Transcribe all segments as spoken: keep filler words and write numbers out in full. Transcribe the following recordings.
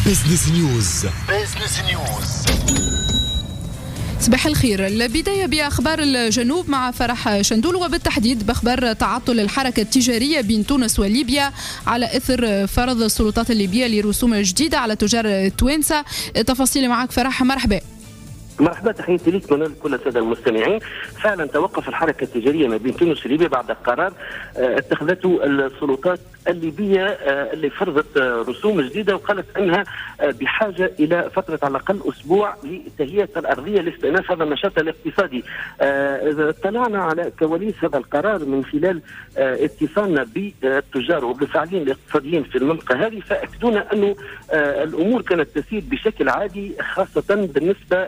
بزنس نيوز. بزنس نيوز. صباح الخير. البداية بأخبار الجنوب مع فرح شندول، وبالتحديد بأخبار تعطل الحركة التجارية بين تونس وليبيا على إثر فرض السلطات الليبية لرسوم جديدة على تجار التوانسة. تفاصيل معك فرح، مرحبا. مرحبا، تحياتي لك من كل الساده المستمعين. فعلا توقف الحركه التجاريه ما بين تونس وليبيا بعد قرار اتخذته السلطات الليبيه اللي فرضت رسوم جديده، وقالت انها بحاجه الى فتره على الاقل اسبوع لتهيئه الارضيه لاستئناف هذا النشاط الاقتصادي. اطلعنا على كواليس هذا القرار من خلال اتصالنا بالتجار وبالفاعلين الاقتصاديين في المنطقه هذه، فاكدونا انه الامور كانت تسير بشكل عادي، خاصه بالنسبه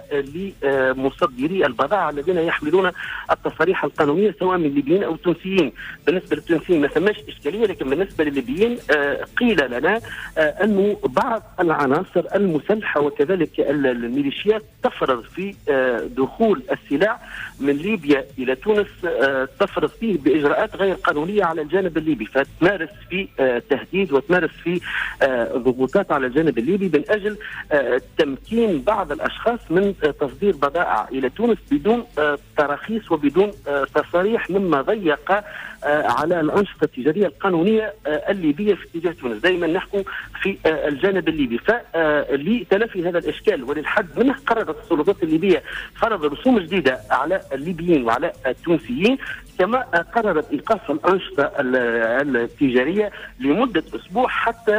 لمصدري البضائع الذين يحملون التصاريح القانونيه سواء من الليبيين او التونسيين. بالنسبه للتونسيين ما ثماش اشكاليه، لكن بالنسبه للليبيين قيل لنا انه بعض العناصر المسلحه وكذلك الميليشيات تفرض في دخول السلاح من ليبيا الى تونس، تفرض فيه باجراءات غير قانونيه على الجانب الليبي، فتمارس في تهديد وتمارس في ضغوطات على الجانب الليبي من اجل تمكين بعض الاشخاص من تصدير بضائع الى تونس بدون تراخيص وبدون تصاريح، مما ضيق على الانشطه التجاريه القانونيه الليبيه في اتجاه تونس. دائما نحكم في الجانب الليبي، فلتلافي هذا الاشكال وللحد منه قررت السلطات الليبيه فرض رسوم جديده على الليبيين وعلى التونسيين، كما قررت ايقاف الانشطه التجاريه لمده اسبوع حتى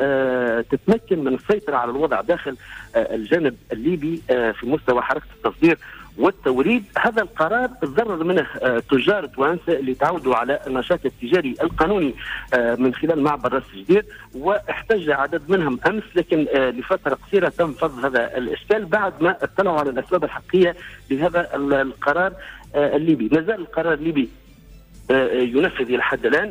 تتمكن من السيطره على الوضع داخل الجانب الليبي في مستوى حركه التصدير والتوريد. هذا القرار تضرر منه تجار توانسه اللي تعودوا على النشاط التجاري القانوني من خلال معبر راس جدير، واحتج عدد منهم امس، لكن لفتره قصيره تم فض هذا الاشكال بعد ما اطلعوا على الاسباب الحقيقيه لهذا القرار الليبي. ما زال القرار الليبي ينفذ الى حد الان،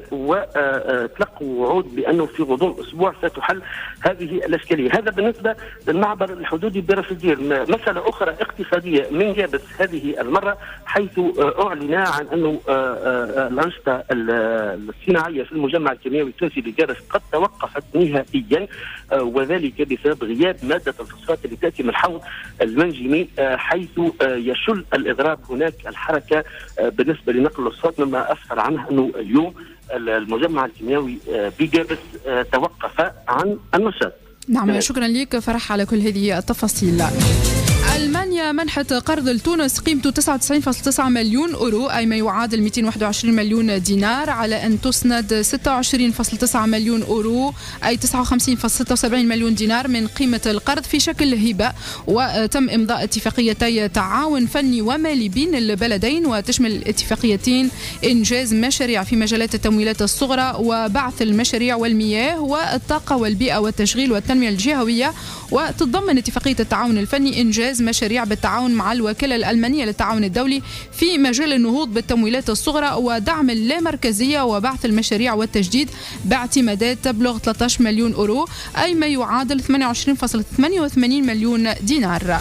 وتلقوا وعود بانه في غضون اسبوع ستحل هذه الاشكاليه. هذا بالنسبه للمعبر الحدودي براس الدير. مساله اخرى اقتصاديه من جابس هذه المره، حيث اعلن عن انه الانشطه الصناعيه في المجمع الكيميائي التونسي بجابس قد توقفت نهائيا، وذلك بسبب غياب ماده الفوسفات اللي تاتي من الحوض المنجمي، حيث يشل الاضراب هناك الحركه بالنسبه لنقل الفوسفات، مما أسفر عنه أنه اليوم المجمع الكيميائي بجابس توقف عن النشاط. نعم، شكرا لك فرح على كل هذه التفاصيل. ألمانيا منحت قرض لتونس قيمته تسعة وتسعين فاصلة تسعة مليون أورو، أي ما يعادل مئتين وواحد وعشرين مليون دينار، على أن تسند ستة وعشرين فاصلة تسعة مليون أورو، أي تسعة وخمسين فاصلة ستة وسبعين مليون دينار من قيمة القرض في شكل هبة. وتم إمضاء اتفاقيتي تعاون فني ومالي بين البلدين، وتشمل الاتفاقيتين إنجاز مشاريع في مجالات التمويلات الصغرى وبعث المشاريع والمياه والطاقة والبيئة والتشغيل والتنمية الجهوية. وتتضمن اتفاقية التعاون الفني إنجاز مشاريع بالتعاون مع الوكالة الألمانية للتعاون الدولي في مجال النهوض بالتمويلات الصغرى ودعم اللامركزية وبعث المشاريع والتجديد باعتمادات تبلغ ثلاثة عشر مليون أورو، أي ما يعادل ثمانية وعشرين فاصلة ثمانية وثمانين مليون دينار.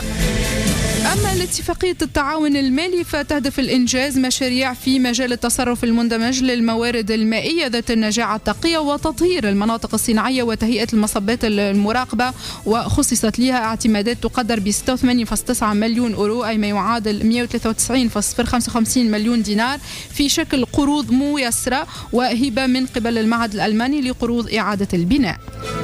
أما لاتفاقية التعاون المالي فتهدف الإنجاز مشاريع في مجال التصرف المندمج للموارد المائية ذات النجاعة الطاقية وتطهير المناطق الصناعية وتهيئة المصبات المراقبة، وخصصت لها اعتمادات تقدر ب ستة وثمانين فاصلة تسعة مليون أورو، أي ما يعادل مئة وثلاثة وتسعين فاصلة خمسة وخمسين مليون دينار في شكل قروض ميسرة وهبة من قبل المعهد الألماني لقروض إعادة البناء.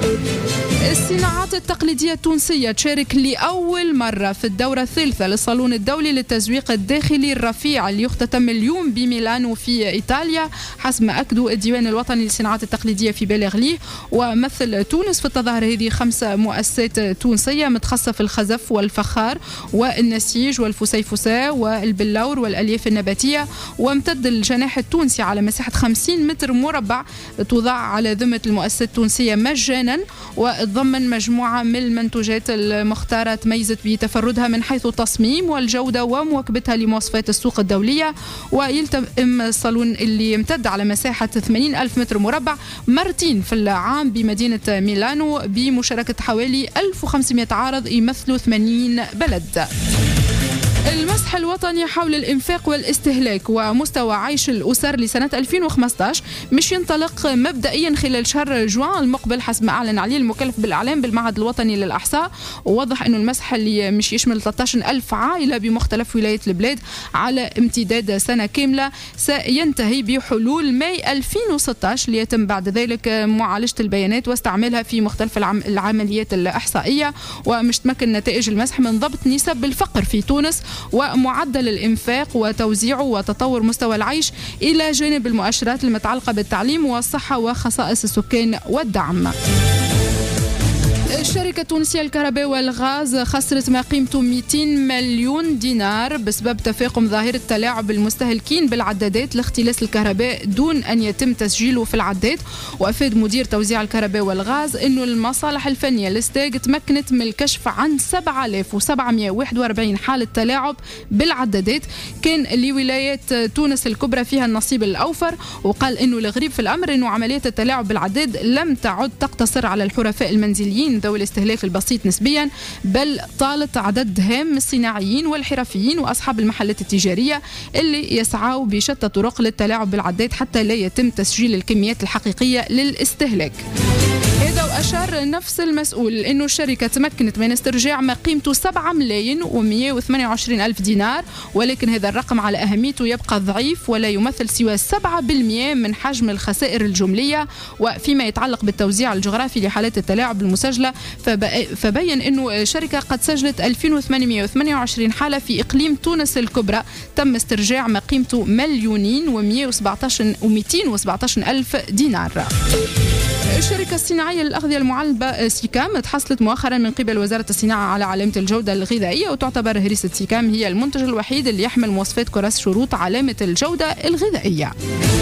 الصناعات التقليدية التونسية تشارك لأول مرة في الدورة الثالثة للصالون الدولي للتسويق الداخلي الرفيع اللي يختتم اليوم بميلانو في إيطاليا، حسب ما أكدوا الديوان الوطني للصناعات التقليدية في بالغ ليه. ومثل تونس في التظاهرة هذه خمس مؤسسات تونسية متخصصة في الخزف والفخار والنسيج والفسيفساء والبلور والألياف النباتية. وامتد الجناح التونسي على مساحة خمسين متر مربع توضع على ذمة المؤسسات التونسية مجانا، وتضمن مجموعة من المنتوجات المختارة تميزت بتفردها من حيث التصميم والجودة ومواكبتها لمواصفات السوق الدولية. ويلتم الصالون اللي يمتد على مساحة ثمانين ألف متر مربع مرتين في العام بمدينة ميلانو بمشاركة حوالي ألف وخمسمئة عارض يمثلوا ثمانين بلد. المسح الوطني حول الإنفاق والاستهلاك ومستوى عيش الأسر لسنة ألفين وخمسة عشر مش ينطلق مبدئيا خلال شهر جوان المقبل حسب ما أعلن عليه المكلف بالإعلام بالمعهد الوطني للأحصاء. ووضح أنه المسح اللي مش يشمل ثلاثة عشر ألف عائلة بمختلف ولايات البلاد على امتداد سنة كاملة سينتهي بحلول ماي ألفين وستة عشر ليتم بعد ذلك معالجة البيانات واستعمالها في مختلف العمليات الإحصائية. ومش تمكن نتائج المسح من ضبط نسب الفقر في تونس ومعدل الإنفاق وتوزيعه وتطور مستوى العيش إلى جانب المؤشرات المتعلقة بالتعليم والصحة وخصائص السكان والدعم. الشركة التونسية للكهرباء والغاز خسرت ما قيمته مئتين مليون دينار بسبب تفاقم ظاهرة تلاعب المستهلكين بالعدادات لاختلاس الكهرباء دون أن يتم تسجيله في العداد. وأفاد مدير توزيع الكهرباء والغاز أنه المصالح الفنية للستاج تمكنت من الكشف عن سبعة آلاف وسبعمئة وواحد وأربعين حالة تلاعب بالعدادات كان لولايات تونس الكبرى فيها النصيب الأوفر. وقال أنه الغريب في الأمر أنه عملية التلاعب بالعداد لم تعد تقتصر على الحرفاء المنزليين ذوي الاستهلاك البسيط نسبيا بل طالت عدد هام من الصناعيين والحرفيين وأصحاب المحلات التجارية اللي يسعوا بشتى طرق للتلاعب بالعداد حتى لا يتم تسجيل الكميات الحقيقية للاستهلاك. هذا وأشار نفس المسؤول أنه الشركة تمكنت من استرجاع ما قيمته سبعة ملايين ومئة وثمانية وعشرين ألف دينار ولكن هذا الرقم على أهميته يبقى ضعيف ولا يمثل سوى سبعة بالمئة من حجم الخسائر الجملية. وفيما يتعلق بالتوزيع الجغرافي لحالات التلاعب المسجلة فبين أنه الشركة قد سجلت ألفين وثمانمئة وثمانية وعشرين حالة في إقليم تونس الكبرى تم استرجاع ما قيمته مليونين ومئة وسبعة عشر ألف دينار. الشركة الصناعية للأغذية المعلبة سيكام تحصلت مؤخرا من قبل وزارة الصناعة على علامة الجودة الغذائية وتعتبر هريسة سيكام هي المنتج الوحيد اللي يحمل مواصفات كراس شروط علامة الجودة الغذائية.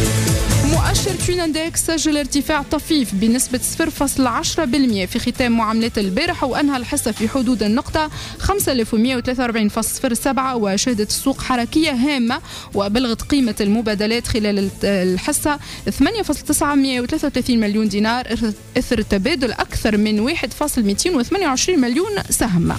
مؤشر كويناندكس سجل ارتفاع طفيف بنسبة صفر فاصلة عشرة بالمئة في ختام معاملات البارح وأنهى الحصة في حدود النقطة خمسة آلاف ومئة وثلاثة وأربعين فاصلة صفر سبعة وشهدت السوق حركية هامة وبلغت قيمة المبادلات خلال الحصة ثمانية فاصلة تسعمئة وثلاثة وثلاثين مليون دينار إثر تبادل أكثر من واحد فاصلة مئتين وثمانية وعشرين مليون سهم.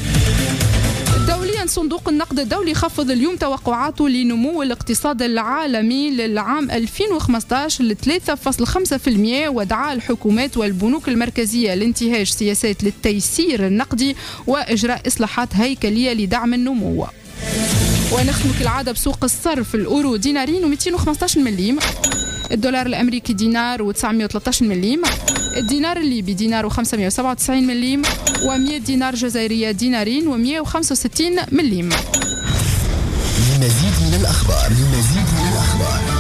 دوليا صندوق النقد الدولي خفض اليوم توقعاته لنمو الاقتصاد العالمي للعام ألفين وخمسة عشر ل ثلاثة فاصلة خمسة بالمئة ودعا الحكومات والبنوك المركزية لانتهاج سياسات للتيسير النقدي وإجراء إصلاحات هيكلية لدعم النمو. ونختم كالعادة بسوق الصرف الأورو دينارين ومئتين وخمسة عشر مليم، الدولار الأمريكي دينار وتسعمئة وثلاثة عشر مليم، الدينار الليبي دينار وخمسمئة وسبعة وتسعين مليم، ومئة دينار جزائرية دينارين ومئة وخمسة وستين مليم. لمزيد من الأخبار لمزيد من الأخبار